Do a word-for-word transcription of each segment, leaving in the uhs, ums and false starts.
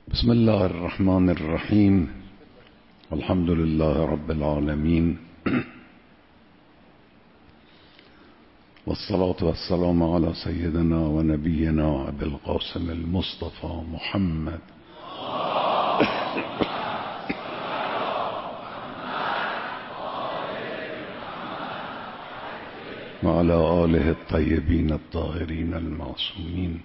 بسم الله الرحمن الرحیم. الحمد لله رب العالمین والصلاة والسلام على سيدنا و نبینا ابی القاسم المصطفى محمد و علی آله الطیبین الطاهرین المعصومین.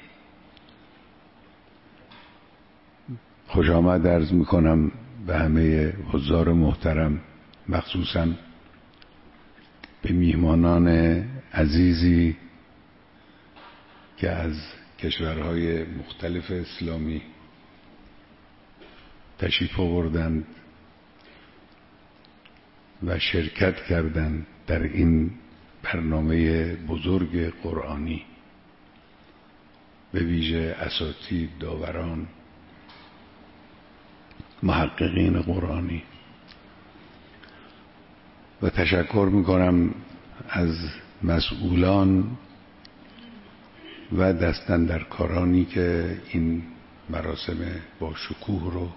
خوش آمد عرض میکنم به همه حضار محترم، مخصوصا به میهمانان عزیزی که از کشورهای مختلف اسلامی تشریف آوردند و شرکت کردند در این برنامه بزرگ قرآنی، به ویژه اساتید، داوران، محققین قرآنی. و تشکر میکنم از مسئولان و دستاندرکارانی که این مراسم با شکوه رو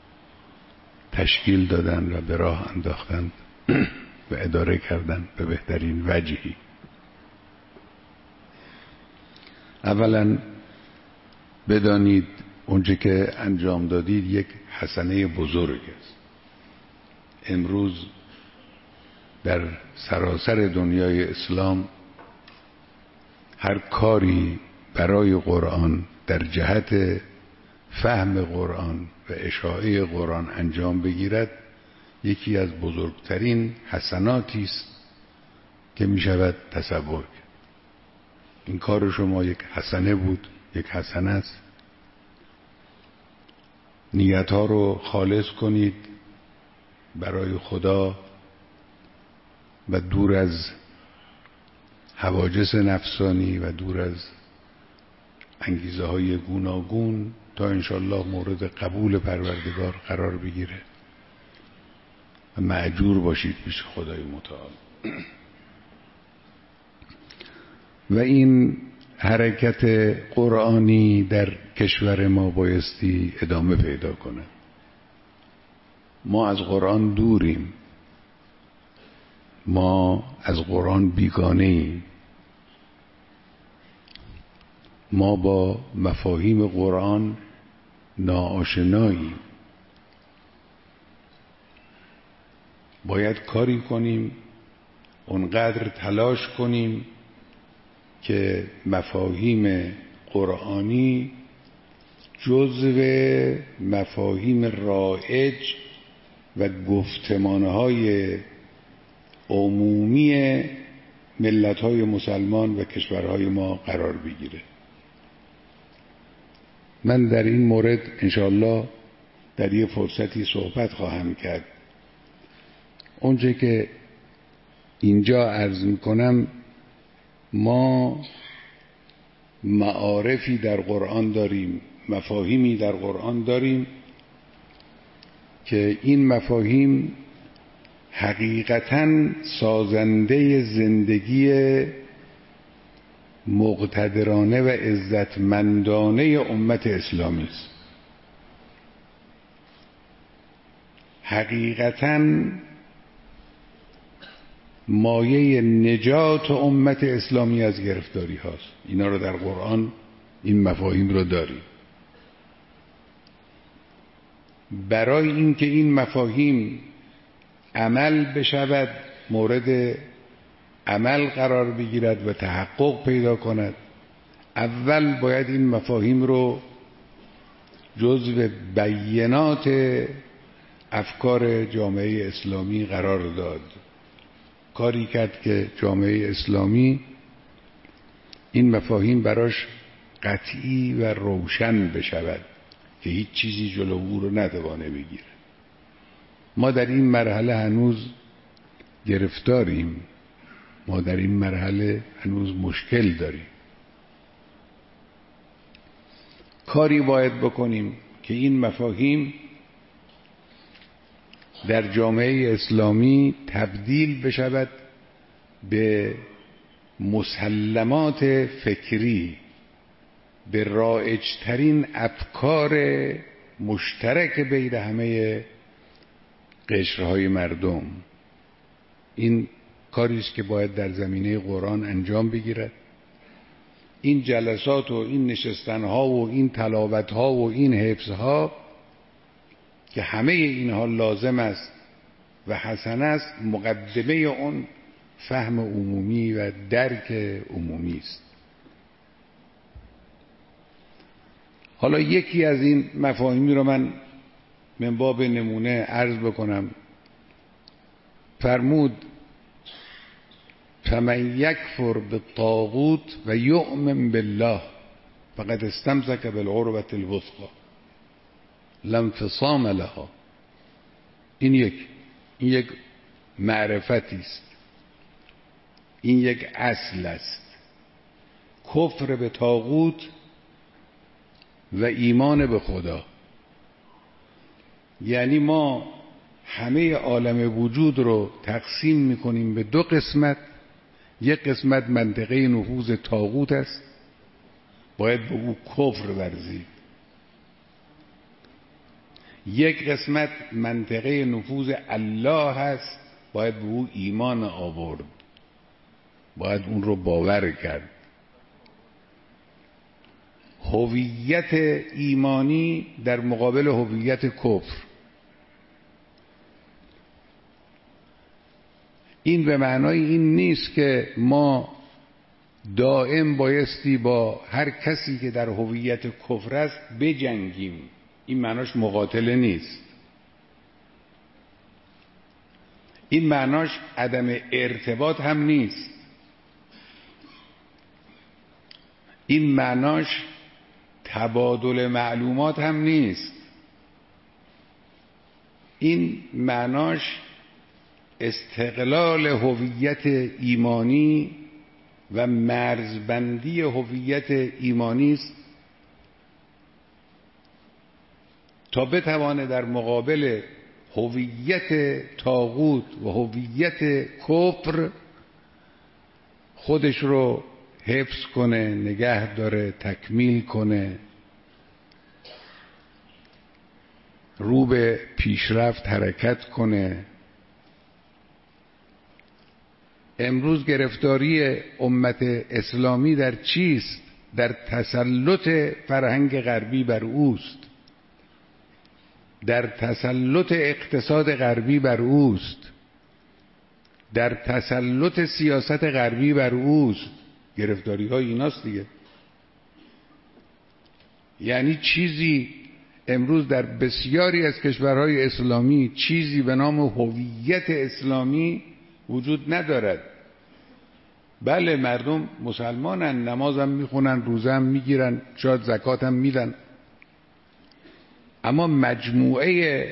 تشکیل دادن و به راه انداختند و اداره کردن به بهترین وجهی. اولا بدانید اونچه که انجام دادید یک حسنه بزرگ است. امروز در سراسر دنیای اسلام هر کاری برای قرآن در جهت فهم قرآن و اشاعه قرآن انجام بگیرد یکی از بزرگترین حسناتی است که می شود تصور کرد. این کار شما یک حسنه بود، یک حسنه است. نیت ها رو خالص کنید برای خدا و دور از حواجز نفسانی و دور از انگیزه های گوناگون تا انشالله مورد قبول پروردگار قرار بگیره و مأجور باشید پیش خدای متعال. و این حرکت قرآنی در کشور ما بایستی ادامه پیدا کنه. ما از قرآن دوریم، ما از قرآن بیگانه ایم، ما با مفاهیم قرآن ناآشناییم. باید کاری کنیم، اونقدر تلاش کنیم که مفاهیم قرآنی جزو مفاهیم رایج و گفتمانهای عمومی ملت‌های مسلمان و کشورهای ما قرار بگیره. من در این مورد انشاءالله در یه فرصتی صحبت خواهم کرد. اونچه که اینجا عرض میکنم، ما معارفی در قرآن داریم، مفاهیمی در قرآن داریم که این مفاهیم حقیقتاً سازنده زندگی مقتدرانه و عزتمندانه امت اسلامی است. حقیقتاً مایه نجات امت اسلامی از گرفتاری هاست. اینا رو در قرآن این مفاهیم رو داریم. برای اینکه این مفاهیم عمل بشود، مورد عمل قرار بگیرد و تحقق پیدا کند، اول باید این مفاهیم رو جزو بینات افکار جامعه اسلامی قرار داد. کاری کرد که جامعه اسلامی این مفاهیم براش قطعی و روشن بشود که هیچ چیزی جلو او رو نتوانه بگیره. ما در این مرحله هنوز گرفتاریم، ما در این مرحله هنوز مشکل داریم. کاری باید بکنیم که این مفاهیم در جامعه اسلامی تبدیل بشود به مسلمات فکری، به رایج‌ترین افکار مشترک بین همه قشرهای مردم. این کاری است که باید در زمینه قرآن انجام بگیرد. این جلسات و این نشستنها و این تلاوتها و این حفظها که همه اینها لازم است و حسن است، مقدمه اون فهم عمومی و درک عمومی است. حالا یکی از این مفاهیمی رو من من باب نمونه عرض بکنم. فرمود فمن یکفر بالطاغوت و یؤمن بالله فقد استمسک بالعروة الوثقی لا انفصام لها. این یک این یک معرفتی است، این یک اصل است. کفر به طاغوت و ایمان به خدا، یعنی ما همه عالم وجود رو تقسیم میکنیم به دو قسمت. یک قسمت منطقه نفوذ طاغوت است، باید به او کفر ورزید. یک قسمت منطقه نفوذ الله هست، باید به او ایمان آورد، باید اون رو باور کرد. هویت ایمانی در مقابل هویت کفر. این به معنای این نیست که ما دائم بایستی با هر کسی که در هویت کفر است بجنگیم. این معناش مقاتله نیست. این معناش عدم ارتباط هم نیست. این معناش تبادل معلومات هم نیست. این معناش استقلال هویت ایمانی و مرزبندی هویت ایمانی است تا بتوانه در مقابل هویت طاغوت و هویت کفر خودش رو حفظ کنه، نگه داره، تکمیل کنه، رو به پیشرفت حرکت کنه. امروز گرفتاری امت اسلامی در چیست؟ در تسلط فرهنگ غربی بر اوست، در تسلط اقتصاد غربی بر اوست، در تسلط سیاست غربی بر اوست. گرفتاری های ایناست دیگه. یعنی چیزی امروز در بسیاری از کشورهای اسلامی چیزی به نام هویت اسلامی وجود ندارد. بله مردم مسلمانن، نمازم میخونن، روزه هم میگیرن، شاید زکات هم میدن، اما مجموعه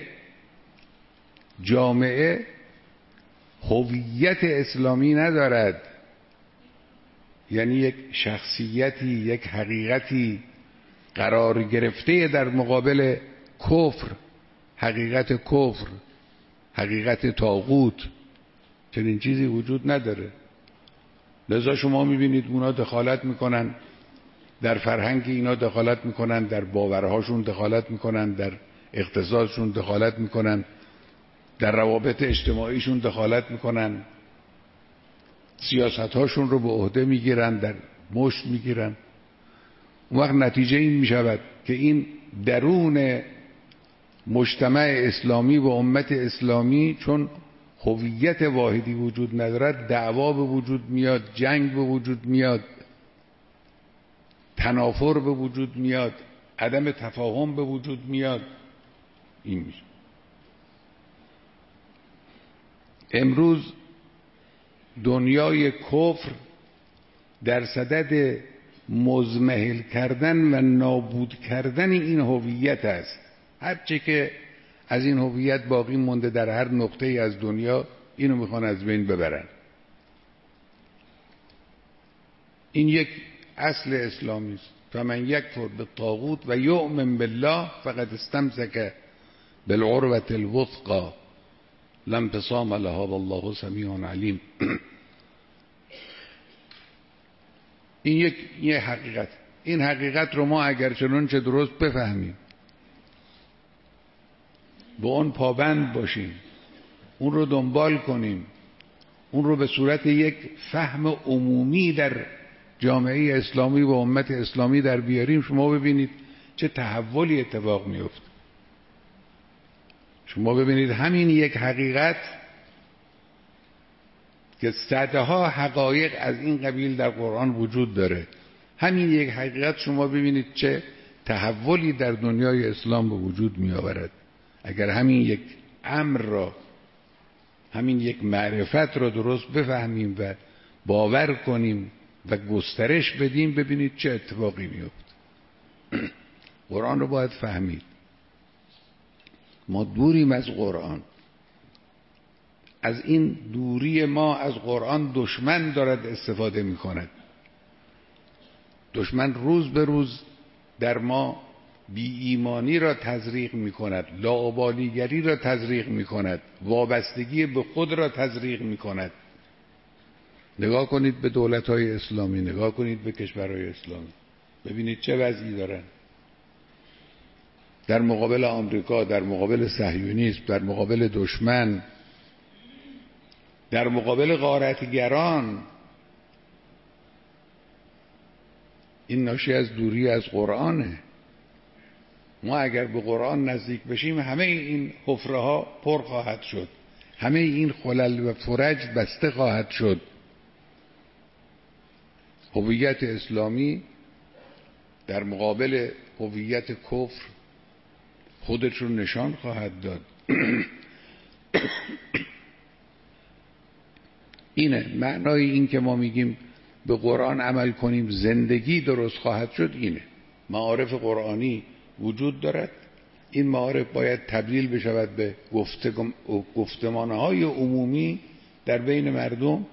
جامعه هویت اسلامی ندارد. یعنی یک شخصیتی، یک حقیقتی قرار گرفته در مقابل کفر، حقیقت کفر، حقیقت طاغوت. چنین چیزی وجود نداره. لذا شما میبینید اونا دخالت میکنن در فرهنگ، اینا دخالت میکنن در باورهاشون، دخالت میکنن در اقتصادشون، دخالت میکنن در روابط اجتماعیشون، دخالت میکنن، سیاستهاشون رو به عهده میگیرن، در مشت میگیرن. اون وقت نتیجه این میشود که این درون مجتمع اسلامی و امت اسلامی چون هویت واحدی وجود ندارد، دعوا به وجود میاد، جنگ به وجود میاد، تنافر به وجود میاد، عدم تفاهم به وجود میاد. این میشه. امروز دنیای کفر در صدد مضمحل کردن و نابود کردن این هویت است. هرچه که از این هویت باقی مونده در هر نقطه ای از دنیا، اینو میخوان از بین ببرن. این یک اصل اسلامی است. فمن یکفر بالطاغوت و یؤمن بالله فقد استمسک بالعروة الوثقی لا انفصام لها والله سمیع علیم. این یک یه حقیقت. این حقیقت رو ما اگر چنانچه درست بفهمیم، به اون پابند باشیم، اون رو دنبال کنیم، اون رو به صورت یک فهم عمومی در جامعه اسلامی و امت اسلامی در بیاریم، شما ببینید چه تحولی اتفاق میفته. شما ببینید همین یک حقیقت که صدها حقایق از این قبیل در قرآن وجود داره، همین یک حقیقت شما ببینید چه تحولی در دنیای اسلام به وجود می آورد. اگر همین یک امر را، همین یک معرفت را درست بفهمیم و باور کنیم و گسترش بدیم، ببینید چه اتفاقی میفته. قرآن رو باید فهمید. ما دوریم از قرآن. از این دوری ما از قرآن دشمن دارد استفاده می کند. دشمن روز به روز در ما بی ایمانی را تزریق می کند، لاابالیگری را تزریق می کند، وابستگی به خود را تزریق می کند. نگاه کنید به دولت‌های اسلامی، نگاه کنید به کشورهای اسلامی، ببینید چه وضعی دارن. در مقابل آمریکا، در مقابل صهیونیسم، در مقابل دشمن، در مقابل غارتگران. این ناشی از دوری از قرآنه. ما اگر به قرآن نزدیک بشیم، همه این حفره ها پر خواهد شد، همه این خلل و فرج بسته خواهد شد. هویت اسلامی در مقابل هویت کفر خودش رو نشان خواهد داد. اینه معنای این که ما میگیم به قرآن عمل کنیم زندگی درست خواهد شد. اینه معارف قرآنی وجود دارد. این معارف باید تبدیل بشود به گفتمانهای عمومی در بین مردم،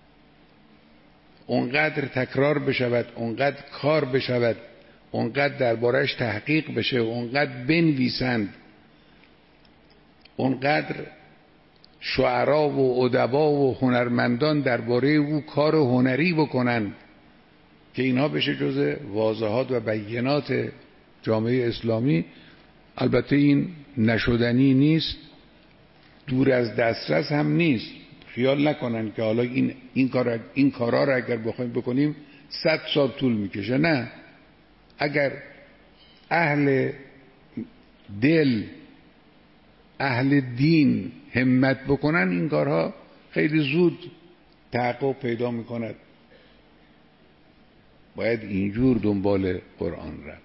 اونقدر تکرار بشود، اونقدر کار بشود، اونقدر دربارش تحقیق بشه، اونقدر بنویسند، اونقدر شعرا و ادبا و هنرمندان درباره او کار هنری بکنن که اینها بشه جز واضحات و بیانات جامعه اسلامی. البته این نشدنی نیست، دور از دسترس هم نیست. خیال نکنن که حالا این این کار این کارا رو اگر بخوایم بکنیم صد سال طول میکشه. نه، اگر اهل دل، اهل دین همت بکنن، این کارها خیلی زود تحقق پیدا میکند. باید اینجور دنبال قرآن رفت.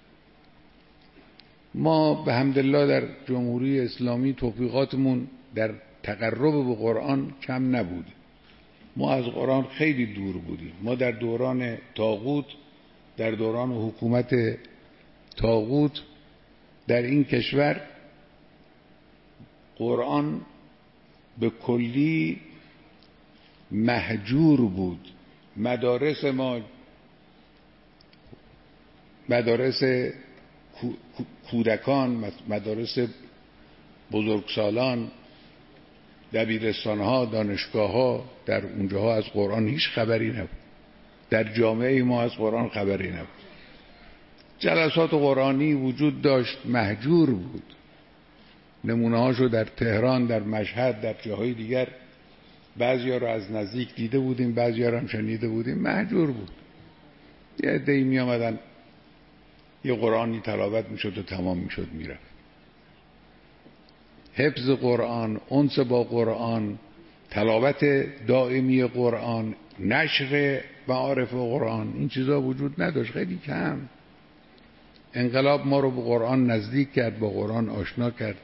ما به حمدالله در جمهوری اسلامی توفیقاتمون در تقرب به قرآن کم نبود. ما از قرآن خیلی دور بودیم. ما در دوران طاغوت، در دوران حکومت طاغوت در این کشور، قرآن به کلی مهجور بود. مدارس ما، مدارس کودکان، مدارس بزرگسالان، دبیرستانها، دانشگاهها، در اونجاها از قرآن هیچ خبری نبود. در جامعه ما از قرآن خبری نبود. جلسات قرآنی وجود داشت، مهجور بود. نمونه هاشو در تهران، در مشهد، در جاهای دیگر بعضیا رو از نزدیک دیده بودیم، بعضیا رو هم شنیده بودیم. مهجور بود. یه عده‌ای می آمدن، یه قرآنی تلاوت می شد و تمام می شد می رفت. حفظ قرآن، انس با قرآن، تلاوت دائمی قرآن، نشر معارف قرآن، این چیزا وجود نداشت، خیلی کم. انقلاب ما رو به قرآن نزدیک کرد، با قرآن آشنا کرد.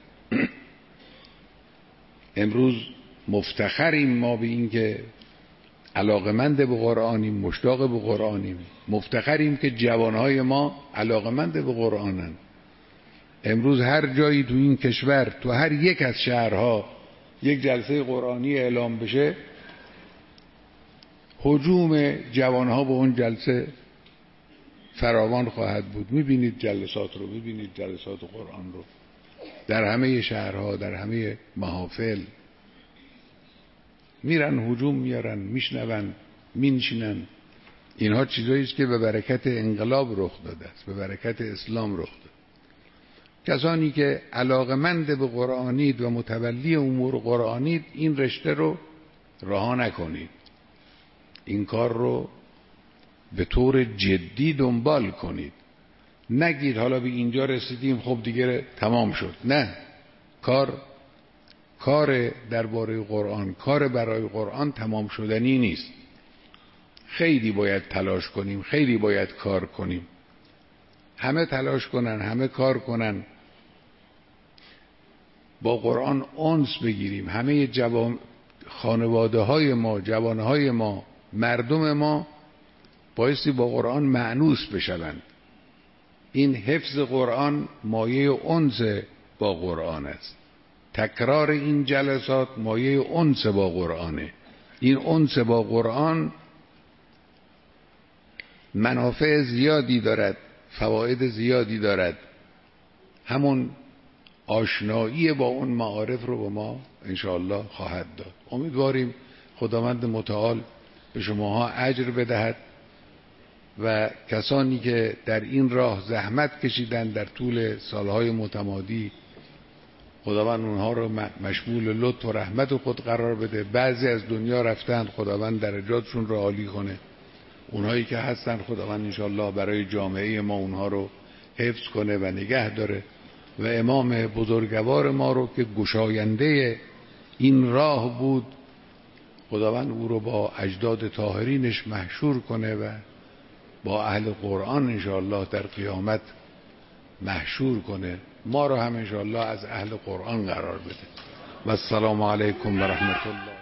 امروز مفتخریم ما به این که علاقمند به قرآنیم، مشتاق به قرآنیم. مفتخریم که جوانهای ما علاقمند به قرآنن. امروز هر جایی تو این کشور، تو هر یک از شهرها یک جلسه قرآنی اعلام بشه، هجوم جوانها به اون جلسه فراوان خواهد بود. میبینید جلسات رو، میبینید جلسات قرآن رو در همه شهرها، در همه محافل میرن، هجوم میارن، میشنون، مینشینن. اینها چیزایی است که به برکت انقلاب رخ داده است، به برکت اسلام رخ داده. کسانی که علاقمند به قرآنید و متولی امور قرآنید، این رشته رو رها نکنید، این کار رو به طور جدی دنبال کنید. نگید حالا به اینجا رسیدیم خب دیگه تمام شد. نه، کار کار درباره قرآن، کار برای قرآن تمام شدنی نیست. خیلی باید تلاش کنیم، خیلی باید کار کنیم. همه تلاش کنن، همه کار کنن، با قرآن انس بگیریم. همه جوان خانواده های ما، جوان های ما، مردم ما بایستی با قرآن مأنوس بشوند. این حفظ قرآن مایه انس با قرآن است. تکرار این جلسات مایه انس با قرآنه. این انس با قرآن منافع زیادی دارد، فواید زیادی دارد. همون آشنایی با اون معارف رو به ما انشاءالله خواهد داد. امیدواریم خداوند متعال به شماها اجر بدهد و کسانی که در این راه زحمت کشیدن در طول سالهای متمادی، خداوند اونها رو مشمول لطف و رحمت خود قرار بده. بعضی از دنیا رفتن، خداوند درجاتشون رو عالی کنه. اونهایی که هستن خداوند انشاءالله برای جامعه ما اونها رو حفظ کنه و نگه داره. و امام بزرگوار ما رو که گشاینده این راه بود، خداوند او رو با اجداد طاهرینش محشور کنه و با اهل قرآن انشاءالله در قیامت محشور کنه. ما رو هم انشاءالله از اهل قرآن قرار بده. و السلام علیکم و رحمت الله.